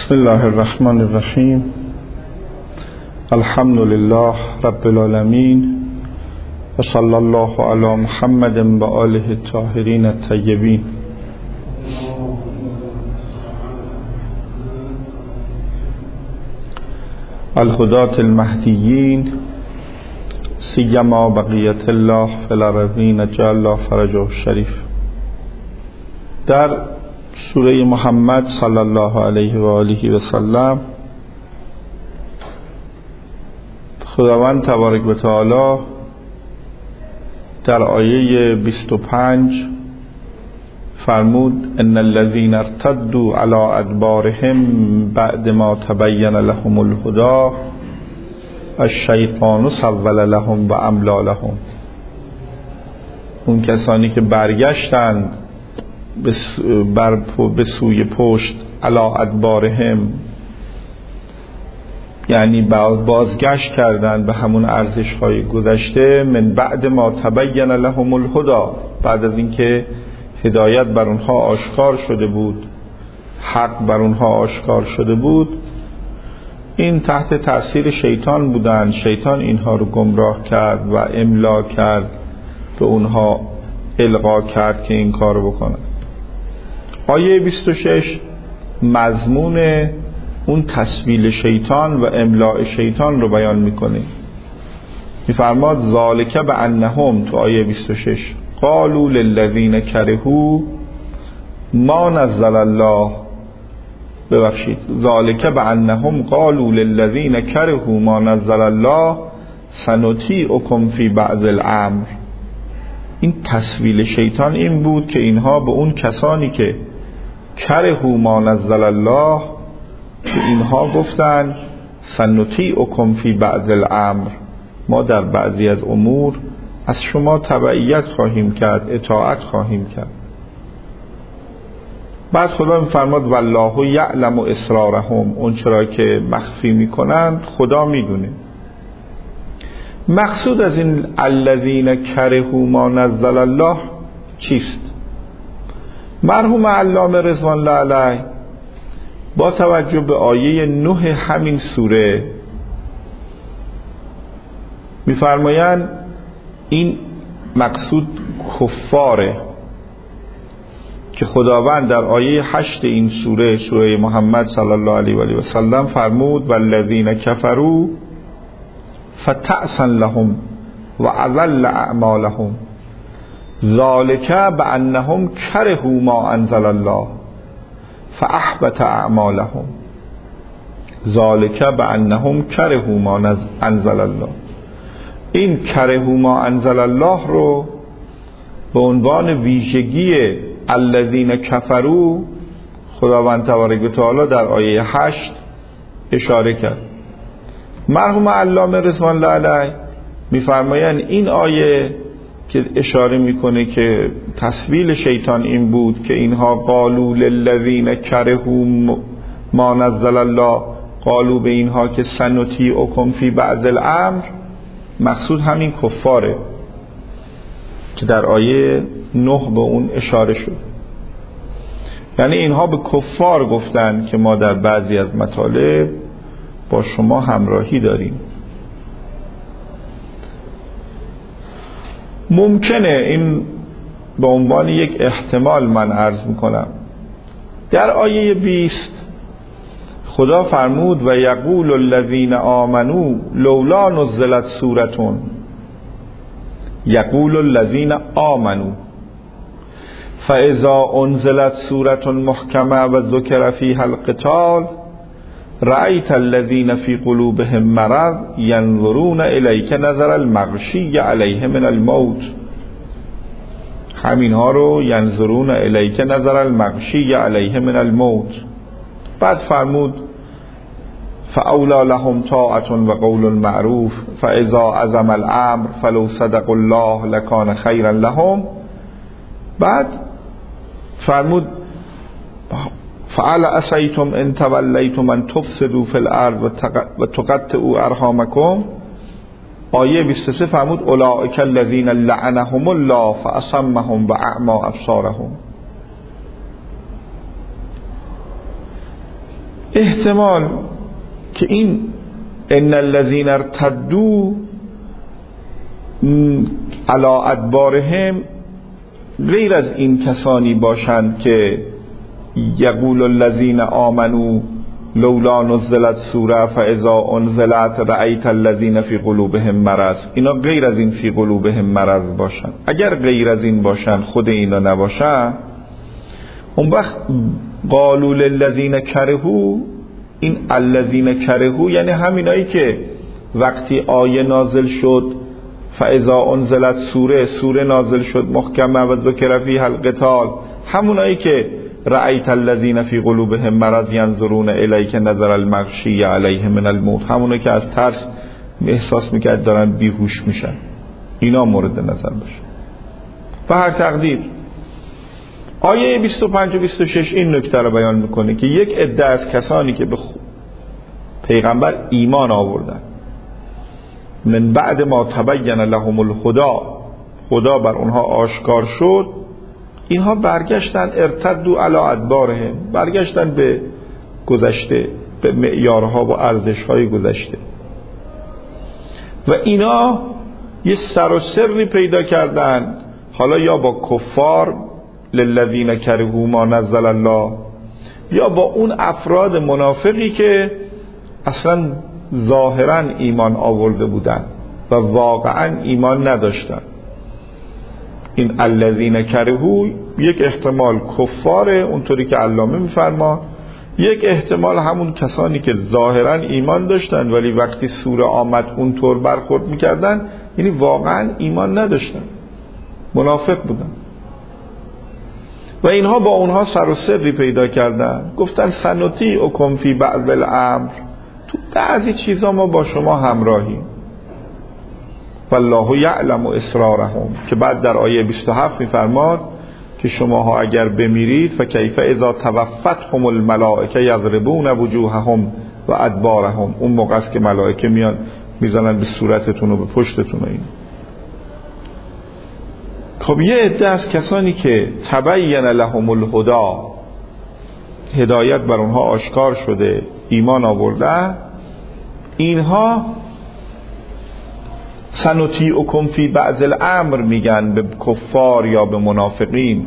بسم الله الرحمن الرحیم. الحمد لله رب العالمین و صلی الله علی محمد و آله الطاهرین الطیبین. الهداة المهدیین سیما بقیت الله فی الارضین اجل الله فرجه الشریف. در سوره محمد صلی الله علیه و آله و سلم خداوند تبارک و تعالی در آیه 25 فرمود ان الذين ارتدوا على ادبارهم بعد ما تبین لهم الهدى الشیطان سول لهم و املی لهم. اون کسانی که برگشتند به سوی پشت علی ادبارهم، یعنی بازگشت کردند به همون ارزش های گذشته، من بعد ما تبین لهم الهدى، بعد از اینکه هدایت بر اونها آشکار شده بود، حق بر اونها آشکار شده بود. این تحت تأثیر شیطان بودند، شیطان اینها رو گمراه کرد و املا کرد، به اونها القا کرد که این کار بکنند. آیه 26 مضمون اون تسویل شیطان و املاء شیطان رو بیان میکنه. میفرماد ذالک بانهم، تو آیه 26 قالوا للذین کرهوا ما نزل الله، ذالک بانهم قالوا للذین کرهوا ما نزل الله سنطیعکم فی بعض الامر. این تسویل شیطان این بود که اینها به اون کسانی که کرهوا ما نزل الله، که اینها گفتن سنطیعکم فی بعض الامر، ما در بعضی از امور از شما تبعیت خواهیم کرد، اطاعت خواهیم کرد. بعد خدا میفرماد والله یعلم اسرارهم، اون چرا که مخفی میکنند خدا میدونه. مقصود از این الذین کرهوا ما نزل الله چیست؟ مرحوم علامه رضوان الله علیه با توجه به آیه 9 همین سوره میفرمایند این مقصود کفاره که خداوند در آیه 8 این سوره محمد صلی الله علیه و آله و سلم فرمود والذین کفروا فتعسا لهم و اضل اعمالهم ذالک بانهم کرهوا ما انزل الله فاحبط اعمالهم. ذالک بانهم کرهوا ما انزل الله، این کرهوا ما انزل الله رو به عنوان ویژگی الذین کفروا خداوند تبارک و تعالی در آیه 8 اشاره کرد. مرحوم علامه رضوان الله علیه میفرمایند این آیه که اشاره میکنه که تسویل شیطان این بود که اینها قالوا للذین کرهوا ما نزل الله، قالوا به اینها که سنطیعکم فی بعض الامر، مقصود همین کفاره که در آیه 9 به اون اشاره شد. یعنی اینها به کفار گفتند که ما در بعضی از مطالب با شما همراهی داریم. ممکنه این به عنوان یک احتمال من عرض میکنم، در آیه 20 خدا فرمود و یقول الذین آمنوا لولا نزلت سورة، یقول الذین آمنوا فاذا انزلت سورة محکمه و ذکر فیها القتال رأیت الذین فی قلوبهم مرض ینظرون الیک نظر المغشی علیه من الموت. همین ها رو ینظرون الیک نظر المغشی علیه من الموت. بعد فرمود فاولی لهم طاعة و قول معروف فاذا عزم الامر فلو صدقوا الله لکان خیرا لهم. بعد فرمود فعل عصیتم ان تولیتم ان تفسدوا فی الارض و تقطعوا ارحامکم. آیه 23 فرمود اولئک الذین لعنهم الله فاصمهم و اعمی ابصارهم. احتمال که این ان الذين ارتدوا علی ادبارهم غیر از این کسانی باشند که یقول الذين آمنوا لولا نزلت سوره فاذا انزلت رأیت الذين فی قلوبهم مرض، اینا غیر از این فی قلوبهم مرض باشن. اگر غیر از این باشن، خود اینا نباشن، اون وقت قالوا للذین کرهوا، این الذین کرهوا یعنی همینایی که وقتی آیه نازل شد فاذا انزلت سوره نازل شد محکمه و ذکر فیها القتال، همونایی که رأیت الذین فی قلوبهم مرض ینظرون الیک نظر المغشی علیه من الموت، همونایی که از ترس احساس میکرد دارن بیهوش میشن، اینا مورد نظر باشه. و هر تقدیر آیه 25 و 26 این نکته رو بیان میکنه که یک عده از کسانی که به پیغمبر ایمان آوردن من بعد ما تبین لهم الهدی، خدا بر اونها آشکار شد، اینها برگشتن ارتدوا علی ادبارهم، برگشتن به گذشته، به معیارها و ارزشهای گذشته، و اینا یه سر و سری پیدا کردن، حالا یا با کفار للذین کرهوا ما نزل الله، یا با اون افراد منافقی که اصلا ظاهرا ایمان آورده بودن و واقعا ایمان نداشتن. این الذین کرهوا یک احتمال کفاره اونطوری که علامه میفرما، یک احتمال همون کسانی که ظاهرا ایمان داشتن ولی وقتی سوره آمد اونطور برخورد میکردن، یعنی واقعا ایمان نداشتن، منافق بودن. و اینها با اونها سر و سری پیدا کردن، گفتن سنطیعکم فی بعض الامر، تو بعضی چیزا ما با شما همراهیم. والله یعلم اسرارهم، که بعد در آیه 27 میفرماد که شماها اگر بمیرید فکیف اذا توفتهم الملائکه یضربون وجوههم و ادبارهم، اون موقع است که ملائکه میان میزنن به صورتتون و به پشتتون. این خب یه عده از کسانی که تبین لهم الهدی، هدایت بر اونها آشکار شده، ایمان آورده، اینها سنطیعکم فی بعض الامر میگن به کفار یا به منافقین.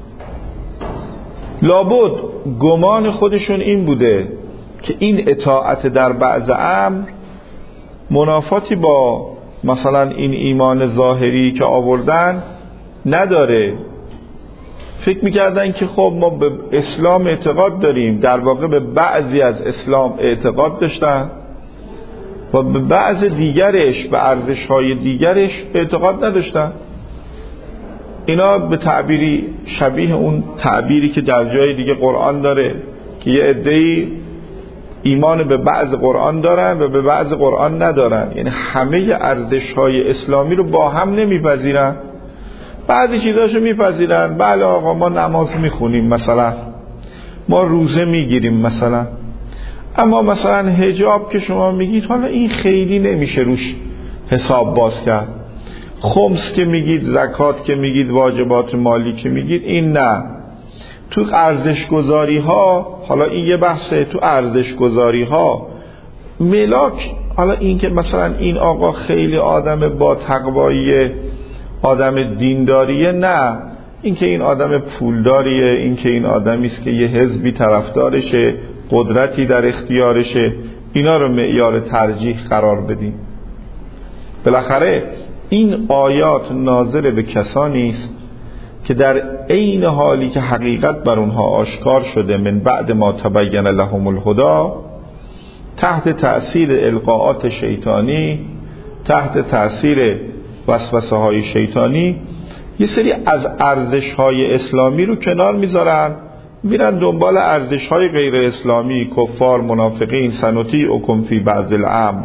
لابد گمان خودشون این بوده که این اطاعت در بعض امر منافاتی با مثلا این ایمان ظاهری که آوردن نداره. فکر میکردن که خب ما به اسلام اعتقاد داریم، در واقع به بعضی از اسلام اعتقاد داشتن و به بعض دیگرش، به ارزش‌های دیگرش اعتقاد نداشتن. اینا به تعبیری شبیه اون تعبیری که در جای دیگه قرآن داره که یه عده‌ای ایمان به بعض قرآن دارن و به بعض قرآن ندارن، یعنی همه ارزش‌های اسلامی رو با هم نمیپذیرن، بعضی چیزاشو میپذیرن. بله آقا ما نماز میخونیم، مثلا ما روزه میگیریم مثلا، اما مثلا حجاب که شما میگید حالا این خیلی نمیشه روش حساب باز کرد، خمس که میگید، زکات که میگید، واجبات مالی که میگید، این نه. تو ارزش‌گذاری ها، حالا این یه بحثه، تو ارزش‌گذاری ها ملاک، حالا این که مثلا این آقا خیلی آدم با تقوایی، آدم دینداریه، نه، این که این آدم پولداریه، این که این آدمی است که یه حزبی طرفدارشه، قدرتی در اختیارشه، اینا رو معیار ترجیح قرار بدیم. بالاخره این آیات نازل به کسانی است که در عین حالی که حقیقت بر اونها آشکار شده من بعد ما تبین لهم الهدی، تحت تأثیر القاءات شیطانی، تحت تأثیر وسوسه های شیطانی، یه سری از ارزش های اسلامی رو کنار میذارن، میرن دنبال ارزش های غیر اسلامی، کفار، منافقین، سنطیعکم فی بعض الامر،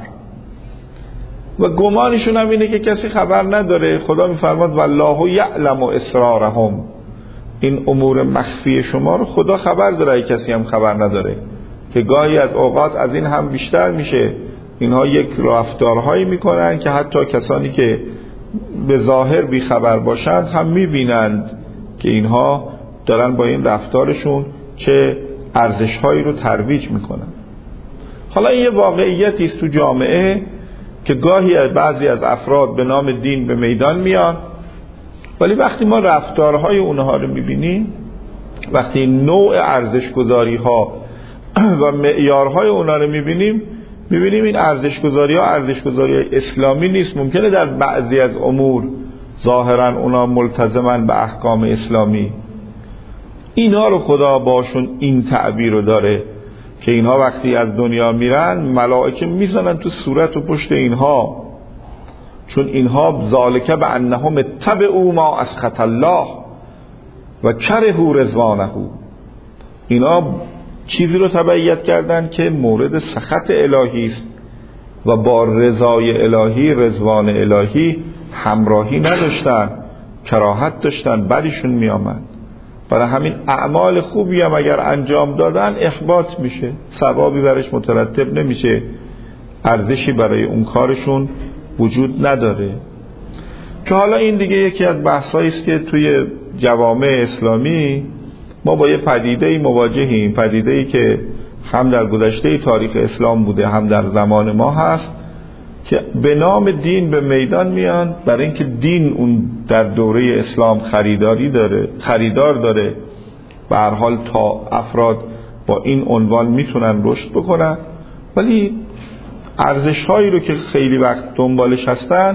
و گمانشون هم اینه که کسی خبر نداره. خدا میفرماد والله یعلم اسرارهم، این امور مخفی شما رو خدا خبر داره، کسی هم خبر نداره، که گاهی از اوقات از این هم بیشتر میشه. اینها یک رفتارهایی میکنن که حتی کسانی که به ظاهر بی خبر باشند هم میبینند که اینها دارن با این رفتارشون چه ارزش‌هایی رو ترویج میکنن. حالا این یه واقعیتی است تو جامعه که گاهی از بعضی از افراد به نام دین به میدان میان، ولی وقتی ما رفتارهای اونها رو میبینیم، وقتی نوع ارزش‌گذاری‌ها و معیارهای اونها رو میبینیم این ارزش‌گذاری‌ها ارزش‌گذاری‌های اسلامی نیست. ممکنه در بعضی از امور ظاهراً اونا ملتزمن به احکام اسلامی، اینا رو خدا باشون این تعبیر رو داره که اینها وقتی از دنیا میرن ملائکه میزنن تو صورت و پشت اینها، چون اینها ذالک بانهم اتبعوا ما اسخط الله و کرهوا رضوانه. اینا چیزی رو تبعیت کردن که مورد سخط الهی است و با رضای الهی، رضوان الهی همراهی نداشتن، کراهت داشتن، بدشون میامد. برای همین اعمال خوبی هم اگر انجام دادن احباط میشه، ثوابی برش مترتب نمیشه، ارزشی برای اون کارشون وجود نداره. که حالا این دیگه یکی از بحثایی است که توی جوامع اسلامی ما با یه پدیده‌ای مواجهیم، پدیده‌ای که هم در گذشته تاریخ اسلام بوده هم در زمان ما هست، که به نام دین به میدان میان برای اینکه دین اون در دوره اسلام خریدار داره. به هر حال تا افراد با این عنوان میتونن رشد بکنن، ولی ارزش‌هایی رو که خیلی وقت دنبالش هستن،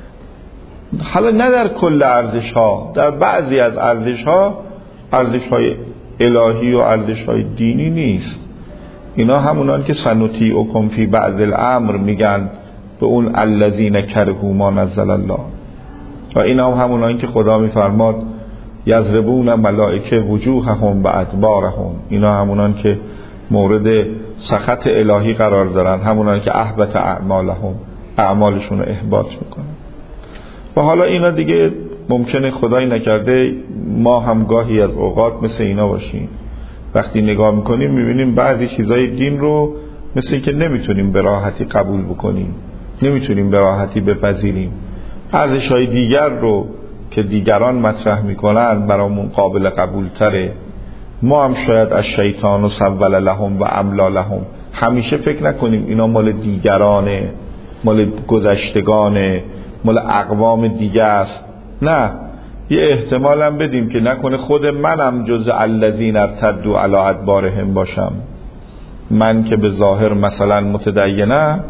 حالا نه در کل ارزش‌ها، در بعضی از ارزش‌های الهی و ارزش‌های دینی نیست. اینا همونان که سنطیعکم فی بعض الامر میگن به اون الذین کرهوا ما نزل الله، و اینا همونان که خدا میفرماد یضربون ملائکه وجوههم و ادبارهم، اینا همونان که مورد سخط الهی قرار دارن، همونان که احبط اعمالهم، اعمالشون رو احباط میکنن. و حالا اینا دیگه ممکنه خدای نکرده ما هم گاهی از اوقات مثل اینا باشیم، وقتی نگاه میکنیم میبینیم بعضی چیزای دین رو مثل این که نمیتونیم به راحتی قبول بکنیم، نمیتونیم به راحتی بپذیریم. ارزش‌های دیگر رو که دیگران مطرح میکنن برامون قابل قبول تره. ما هم شاید از شیطان و سول لهم و املا لهم همیشه فکر نکنیم اینا مال دیگرانه، مال گذشتگانه، مال اقوام دیگه است. نه، یه احتمال هم بدیم که نکنه خود منم جز الذین ارتدوا علی ادبارهم باشم. من که به ظاهر مثلا متدینم،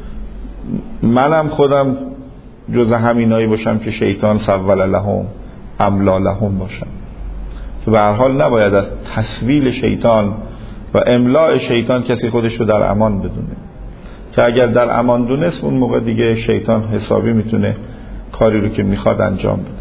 منم خودم جز همینایی باشم که شیطان سول لهم املا لهم باشم. که به هر حال نباید از تسویل شیطان و املاء شیطان کسی خودش رو در امان بدونه، که اگر در امان دونست اون موقع دیگه شیطان حسابی میتونه کاری رو که میخواد انجام بده.